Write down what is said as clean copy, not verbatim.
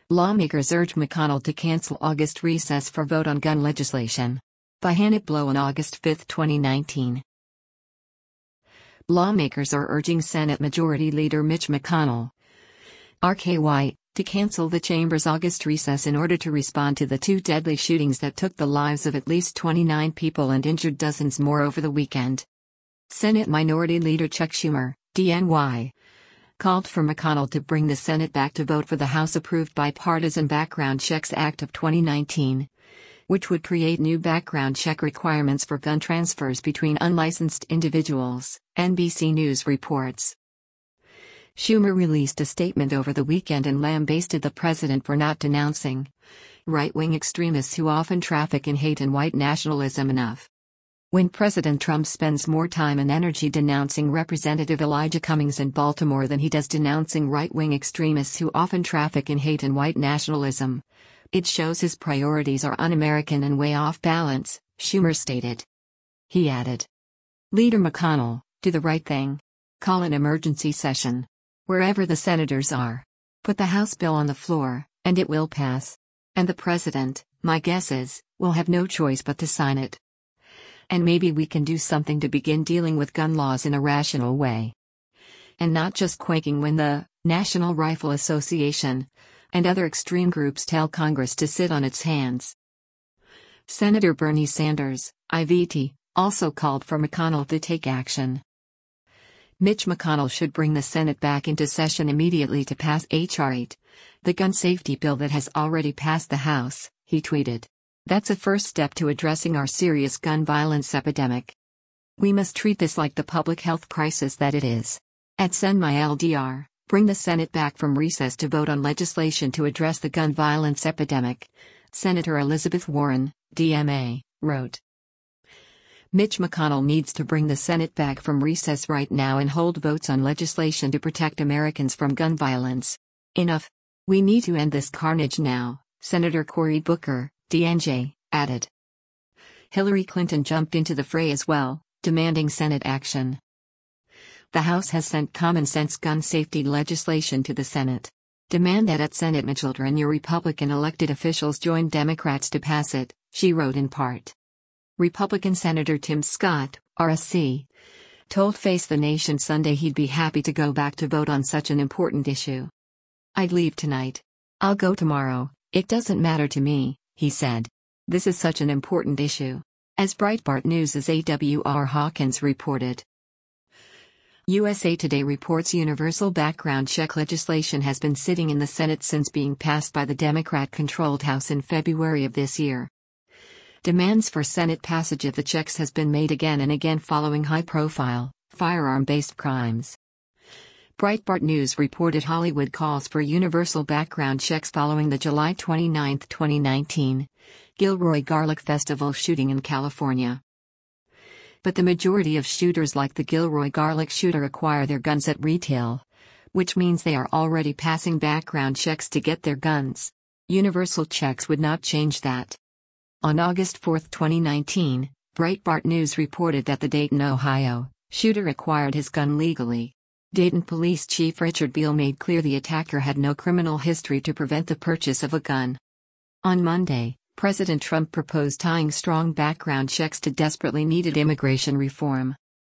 Lawmakers urge McConnell to cancel August recess for vote on gun legislation. By Hannett Blow on August 5, 2019. Lawmakers are urging Senate Majority Leader Mitch McConnell, RKY, to cancel the chamber's August recess in order to respond to the two deadly shootings that took the lives of at least 29 people and injured dozens more over the weekend. Senate Minority Leader Chuck Schumer, DNY, called for McConnell to bring the Senate back to vote for the House-approved Bipartisan Background Checks Act of 2019, which would create new background check requirements for gun transfers between unlicensed individuals, NBC News reports. Schumer released a statement over the weekend and lambasted the president for not denouncing right-wing extremists who often traffic in hate and white nationalism enough. When President Trump spends more time and energy denouncing Representative Elijah Cummings in Baltimore than he does denouncing right-wing extremists who often traffic in hate and white nationalism, it shows his priorities are un-American and way off balance, Schumer stated. He added, "Leader McConnell, do the right thing. Call an emergency session. Wherever the senators are. Put the House bill on the floor, and it will pass. And the president, my guess is, will have no choice but to sign it. And maybe we can do something to begin dealing with gun laws in a rational way. And not just quaking when the National Rifle Association and other extreme groups tell Congress to sit on its hands." Senator Bernie Sanders, IVT, also called for McConnell to take action. Mitch McConnell should bring the Senate back into session immediately to pass H.R. 8, the gun safety bill that has already passed the House, he tweeted. "That's a first step to addressing our serious gun violence epidemic. We must treat this like the public health crisis that it is. At Send My LDR, bring the Senate back from recess to vote on legislation to address the gun violence epidemic," Senator Elizabeth Warren, DMA, wrote. Mitch McConnell needs to bring the Senate back from recess right now and hold votes on legislation to protect Americans from gun violence. Enough. We need to end this carnage now, Senator Cory Booker, DNJ, added. Hillary Clinton jumped into the fray as well, demanding Senate action. The House has sent common-sense gun safety legislation to the Senate. Demand that at Senate McGilder and your Republican elected officials join Democrats to pass it, she wrote in part. Republican Senator Tim Scott, RSC, told Face the Nation Sunday he'd be happy to go back to vote on such an important issue. "I'd leave tonight. I'll go tomorrow, it doesn't matter to me," he said. "This is such an important issue." As Breitbart News' A.W.R. Hawkins reported. USA Today reports universal background check legislation has been sitting in the Senate since being passed by the Democrat-controlled House in February of this year. Demands for Senate passage of the checks has been made again and again following high-profile, firearm-based crimes. Breitbart News reported Hollywood calls for universal background checks following the July 29, 2019, Gilroy Garlic Festival shooting in California. But the majority of shooters like the Gilroy Garlic shooter acquire their guns at retail, which means they are already passing background checks to get their guns. Universal checks would not change that. On August 4, 2019, Breitbart News reported that the Dayton, Ohio, shooter acquired his gun legally. Dayton Police Chief Richard Beale made clear the attacker had no criminal history to prevent the purchase of a gun. On Monday, President Trump proposed tying strong background checks to desperately needed immigration reform.